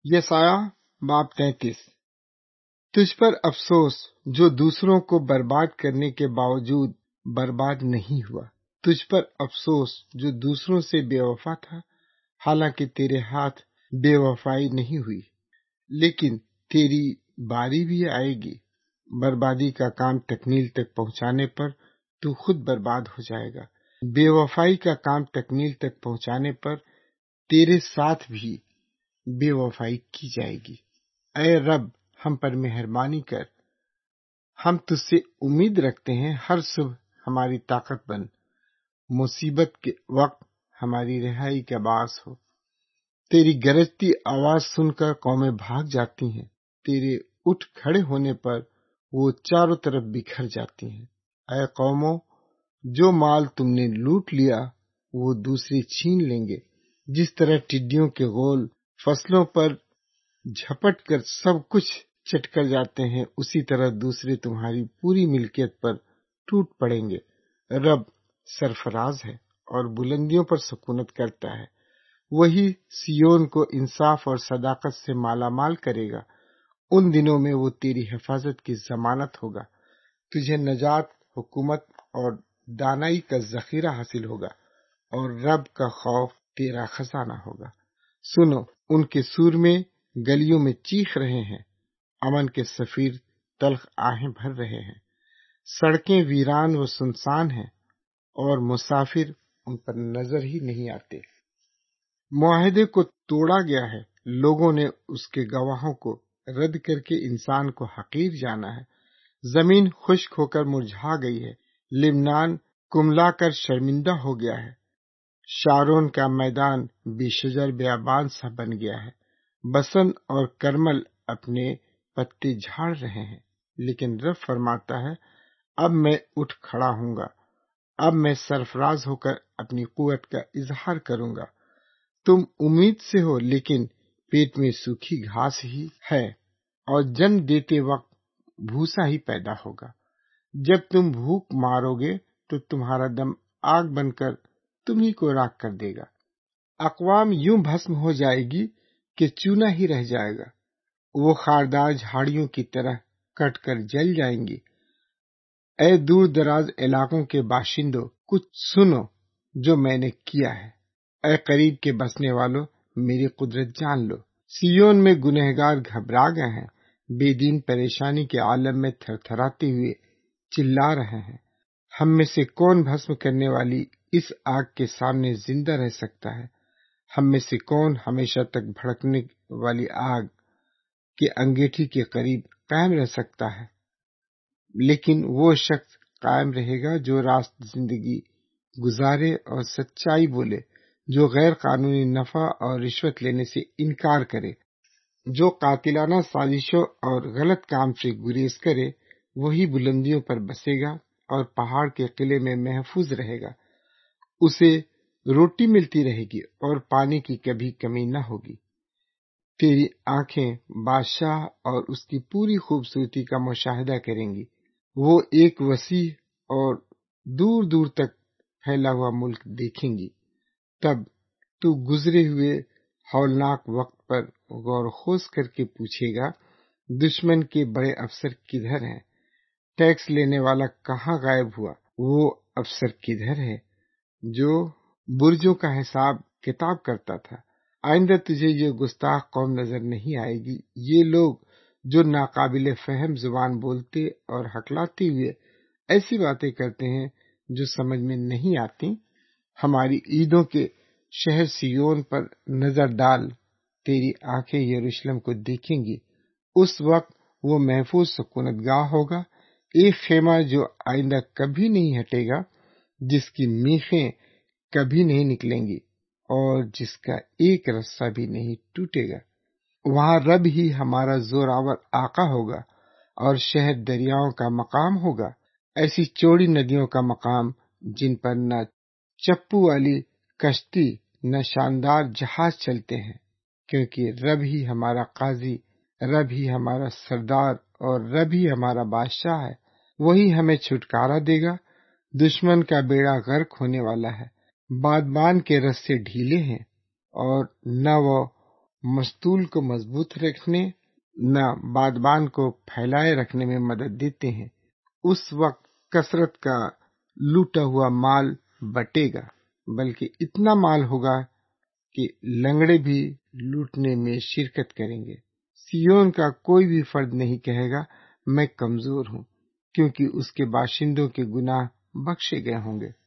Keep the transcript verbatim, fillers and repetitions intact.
یسایہ باب تینتیس۔ تجھ پر افسوس جو دوسروں کو برباد کرنے کے باوجود برباد نہیں ہوا، تجھ پر افسوس جو دوسروں سے بے وفا تھا، حالانکہ تیرے ہاتھ بے وفائی نہیں ہوئی، لیکن تیری باری بھی آئے گی، بربادی کا کام تکمیل تک پہنچانے پر تو خود برباد ہو جائے گا۔ بے وفائی کا کام تکمیل تک پہنچانے پر تیرے ساتھ بھی بے وفائی کی جائے گی۔ اے رب، ہم پر مہربانی کر، ہم تجھ سے امید رکھتے ہیں، ہر صبح ہماری طاقت بن، مصیبت کے وقت ہماری رہائی کا باعث ہو۔ تیری گرجتی آواز سن کر قومیں بھاگ جاتی ہیں، تیرے اٹھ کھڑے ہونے پر وہ چاروں طرف بکھر جاتی ہیں۔ اے قوموں، جو مال تم نے لوٹ لیا وہ دوسرے چھین لیں گے، جس طرح ٹڈیوں کے غول فصلوں پر جھپٹ کر سب کچھ چٹ کر جاتے ہیں، اسی طرح دوسرے تمہاری پوری ملکیت پر ٹوٹ پڑیں گے۔ رب سرفراز ہے اور بلندیوں پر سکونت کرتا ہے، وہی سیون کو انصاف اور صداقت سے مالا مال کرے گا۔ ان دنوں میں وہ تیری حفاظت کی ضمانت ہوگا، تجھے نجات، حکومت اور دانائی کا ذخیرہ حاصل ہوگا، اور رب کا خوف تیرا خزانہ ہوگا۔ سنو، ان کے سور میں گلیوں میں چیخ رہے ہیں، امن کے سفیر تلخ آہیں بھر رہے ہیں۔ سڑکیں ویران و سنسان ہیں اور مسافر ان پر نظر ہی نہیں آتے۔ معاہدے کو توڑا گیا ہے، لوگوں نے اس کے گواہوں کو رد کر کے انسان کو حقیر جانا ہے۔ زمین خشک ہو کر مرجھا گئی ہے، لبنان کملا کر شرمندہ ہو گیا ہے، شارون کا میدان بے شجر بیابان سا بن گیا ہے۔ بسن اور کرمل اپنے پتے جھاڑ رہے ہیں، لیکن رب فرماتا ہے، اب میں اٹھ کھڑا ہوں گا، اب میں سرفراز ہو کر اپنی قوت کا اظہار کروں گا۔ تم امید سے ہو، لیکن پیٹ میں سوکھی گھاس ہی ہے، اور جنم دیتے وقت بھوسا ہی پیدا ہوگا۔ جب تم بھوک مارو گے تو تمہارا دم آگ بن کر تمہیں کو راکھ کر دے گا۔ اقوام یوں بھسم ہو جائے گی کہ چونا ہی رہ جائے گا، وہ خاردار جھاڑیوں کی طرح کٹ کر جل جائیں گی۔ اے دور دراز علاقوں کے باشندوں، کچھ سنو جو میں نے کیا ہے۔ اے قریب کے بسنے والوں، میری قدرت جان لو۔ سیون میں گنہگار گھبرا گئے ہیں، بے دین پریشانی کے عالم میں تھر تھراتے ہوئے چلا رہے ہیں۔ ہم میں سے کون بھسم کرنے والی اس آگ کے سامنے زندہ رہ سکتا ہے؟ ہم میں سے کون ہمیشہ تک بھڑکنے والی آگ کے انگیٹھی کے قریب قائم رہ سکتا ہے؟ لیکن وہ شخص قائم رہے گا جو راست زندگی گزارے اور سچائی بولے، جو غیر قانونی نفع اور رشوت لینے سے انکار کرے، جو قاتلانہ سازشوں اور غلط کام سے گریز کرے، وہی بلندیوں پر بسے گا اور پہاڑ کے قلعے میں محفوظ رہے گا۔ اسے روٹی ملتی رہے گی اور پانی کی کبھی کمی نہ ہوگی۔ تیری آنکھیں بادشاہ اور اس کی پوری خوبصورتی کا مشاہدہ کریں گی، وہ ایک وسیع اور دور دور تک پھیلا ہوا ملک دیکھیں گی۔ تب تو گزرے ہوئے ہولناک وقت پر غور و خوض کر کے پوچھے گا، دشمن کے بڑے افسر کدھر ہیں؟ ٹیکس لینے والا کہاں غائب ہوا؟ وہ افسر کدھر ہے جو برجوں کا حساب کتاب کرتا تھا؟ آئندہ تجھے یہ گستاخ قوم نظر نہیں آئے گی، یہ لوگ جو ناقابل فہم زبان بولتے اور ہکلاتے ہوئے ایسی باتیں کرتے ہیں جو سمجھ میں نہیں آتی۔ ہماری عیدوں کے شہر سیون پر نظر ڈال، تیری آنکھیں یروشلم کو دیکھیں گی۔ اس وقت وہ محفوظ سکونت گاہ ہوگا، ایک خیمہ جو آئندہ کبھی نہیں ہٹے گا، جس کی میخیں کبھی نہیں نکلیں گی اور جس کا ایک رسہ بھی نہیں ٹوٹے گا۔ وہاں رب ہی ہمارا زوراور آقا ہوگا، اور شہر دریاؤں کا مقام ہوگا، ایسی چوڑی ندیوں کا مقام جن پر نہ چپو والی کشتی نہ شاندار جہاز چلتے ہیں، کیونکہ رب ہی ہمارا قاضی، رب ہی ہمارا سردار اور رب ہی ہمارا بادشاہ ہے۔ وہی ہمیں چھٹکارا دے گا۔ دشمن کا بیڑا غرق ہونے والا ہے، بادبان کے رستے ڈھیلے ہیں، اور نہ وہ مستول کو مضبوط رکھنے نہ بادبان کو پھیلائے رکھنے میں مدد دیتے ہیں۔ اس وقت کثرت کا لوٹا ہوا مال بٹے گا، بلکہ اتنا مال ہوگا کہ لنگڑے بھی لوٹنے میں شرکت کریں گے۔ سیون کا کوئی بھی فرد نہیں کہے گا میں کمزور ہوں، کیونکہ اس کے باشندوں کے گناہ بخشے گئے ہوں گے۔